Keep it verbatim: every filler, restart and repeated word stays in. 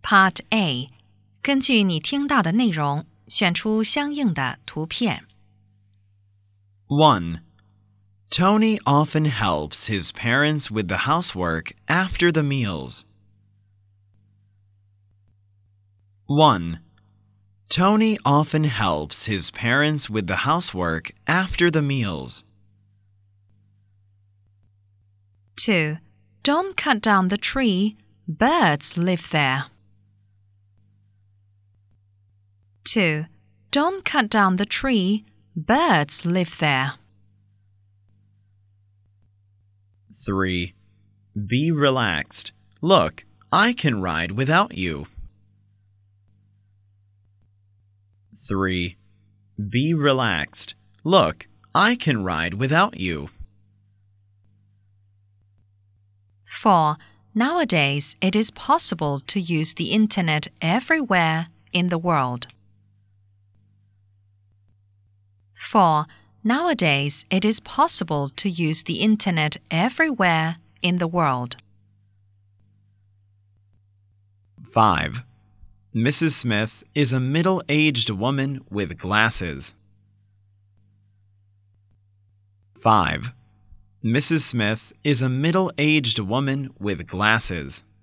Part A 根据你听到的内容选出相应的图片。 one. Tony often helps his parents with the housework after the meals. one. Tony often helps his parents with the housework after the meals. two. Don't cut down the tree. Birds live there. two. Don't cut down the tree. Birds live there. three. Be relaxed. Look, I can ride without you. three. Be relaxed. Look, I can ride without you. four. Nowadays, it is possible to use the internet everywhere in the world. four. Nowadays, it is possible to use the internet everywhere in the world. five. Missus Smith is a middle-aged woman with glasses. five. Missus Smith is a middle-aged woman with glasses.